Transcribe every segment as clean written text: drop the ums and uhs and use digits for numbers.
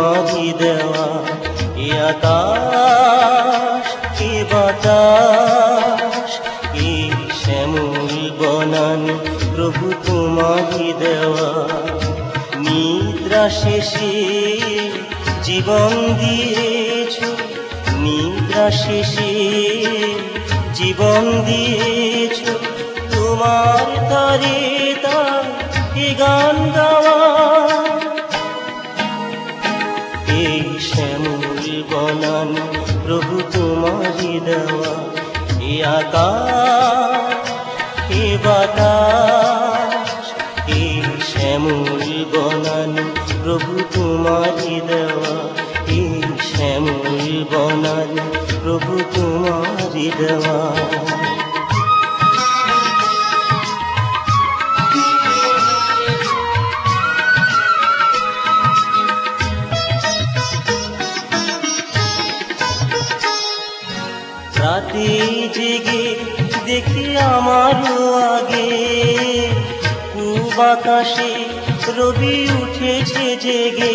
তোমারই দেওয়া। এ আকাশ, এ বাতাস, এ শ্যামল বনান প্রভু তোমারই দেওয়া। নিদ্রা শেষে জীবন দিয়েছ, নিদ্রা শেষে জীবন দিয়েছ, তোমার তরে তার এ গান গাওয়া। এই শ্যামল বনান প্রভু তোমারই দেওয়া। এ আকাশ, এ বাতাস, এ শ্যামল বনান প্রভু তোমারই দেওয়া। এই শ্যামল বনান প্রভু তোমারই দেওয়া। রাতে জেগে দেখি আমারও আগে, পূব আকাশে রবি উঠেছে জেগে।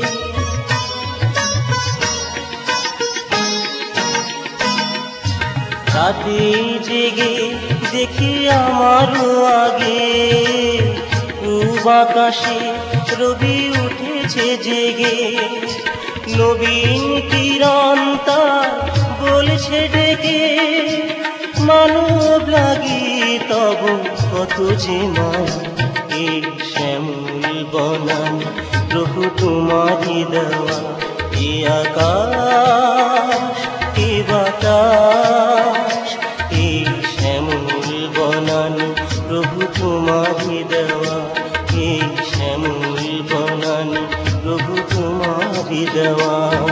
রাতে জেগে দেখি আমারও আগে, পূব আকাশে রবি উঠেছে জেগে। নবীন কিরণ তার বলছে ডেকে, মানব লাগি তব কত যে মায়া। এই শ্যামল বনান প্রভু তোমারই দেওয়া। এ আকাশ, এ বাতাস, এ শ্যামল বনান প্রভু তোমারই দেওয়া। এই শ্যামল বনান প্রভু তোমারই দেওয়া।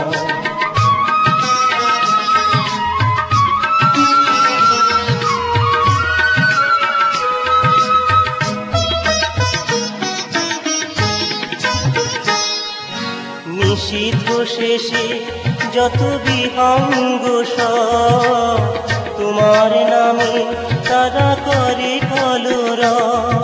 নিশীথ শেষে যত বিহঙ্গ সব, তোমার নামে তারা করে কলরব।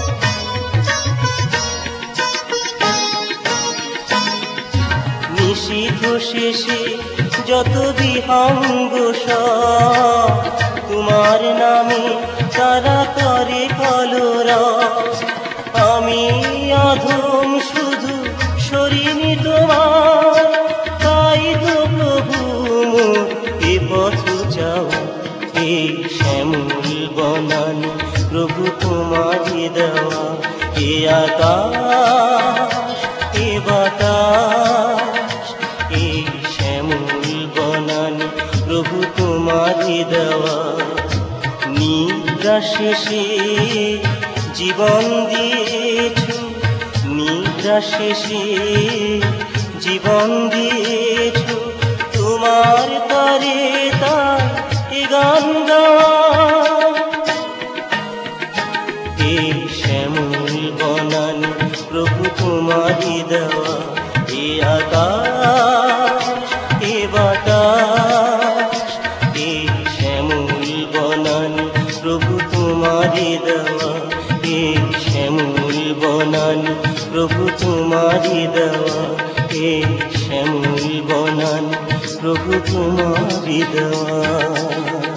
নিশীথ শেষে যত বিহঙ্গ সব, তোমার নামে তারা করে কলরব। আমি অধম শুধু সরিনি তোমার, তাই তো প্রভু মোর এ পথ যাওয়া। এই শ্যামল বনান প্রভু তোমারই দেওয়া। এ আকাশ, এ বাতাস, এ শ্যামল বনান প্রভু তোমারই দেওয়া। নিদ্রা শেষে জীবন দিয়েছ, নিদ্রা শেষে জীবন দিয়েছ, তোমার তরে তার এ গান গাওয়া। এই শ্যামল বনান প্রভু তোমারই দেওয়া। এ আকাশ, এ বাতাস, এ শ্যামল বনান প্রভু তোমারই দেওয়া। এ শ্যামল বনান প্রভু তোমারই দেওয়া। এ শ্যামল বনান প্রভু তোমারই দেওয়া।